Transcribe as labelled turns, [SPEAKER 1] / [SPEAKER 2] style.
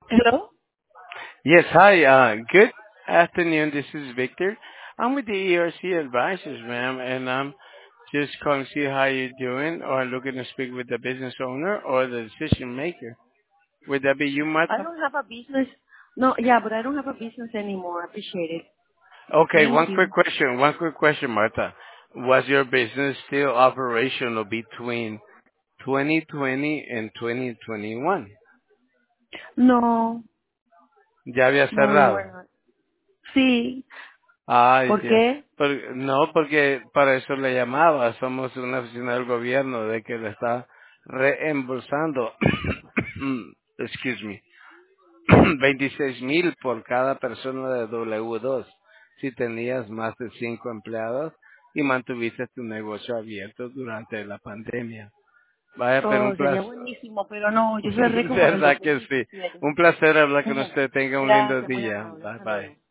[SPEAKER 1] Hello?
[SPEAKER 2] Yes, hi. Good afternoon. This is Victor. I'm with the ERC Advisors, ma'am, and I'm just calling to see how you're doing or looking to speak with the business owner or the decision maker. Would that be you,
[SPEAKER 1] I
[SPEAKER 2] Marta?
[SPEAKER 1] don't have a business. No, yeah, but I don't have a business anymore. Appreciate it.
[SPEAKER 2] Okay,
[SPEAKER 1] Thank
[SPEAKER 2] one quick
[SPEAKER 1] you.
[SPEAKER 2] question. One quick question, Marta. Was your business still operational between 2020 and 2021?
[SPEAKER 1] No,
[SPEAKER 2] Ya había
[SPEAKER 1] no, we
[SPEAKER 2] cerrado.
[SPEAKER 1] were not. Sí,
[SPEAKER 2] Ay,
[SPEAKER 1] ¿por
[SPEAKER 2] ya.
[SPEAKER 1] qué?
[SPEAKER 2] No, porque para eso le llamaba. Somos una oficina del gobierno de que le está reembolsando, excuse me, 26,000 por cada persona de W2 si tenías más de 5 empleados y mantuviste tu negocio abierto durante la pandemia. Vaya, pero
[SPEAKER 1] Oh,
[SPEAKER 2] un
[SPEAKER 1] sería
[SPEAKER 2] placer.
[SPEAKER 1] buenísimo, pero no, yo cerré como en el
[SPEAKER 2] Verdad que sí.
[SPEAKER 1] 2017.
[SPEAKER 2] Un placer hablar con
[SPEAKER 1] Ujú.
[SPEAKER 2] usted. Tenga un lindo
[SPEAKER 1] Gracias, muy
[SPEAKER 2] día.
[SPEAKER 1] amable.
[SPEAKER 2] Bye
[SPEAKER 1] Hasta
[SPEAKER 2] bye.
[SPEAKER 1] luego.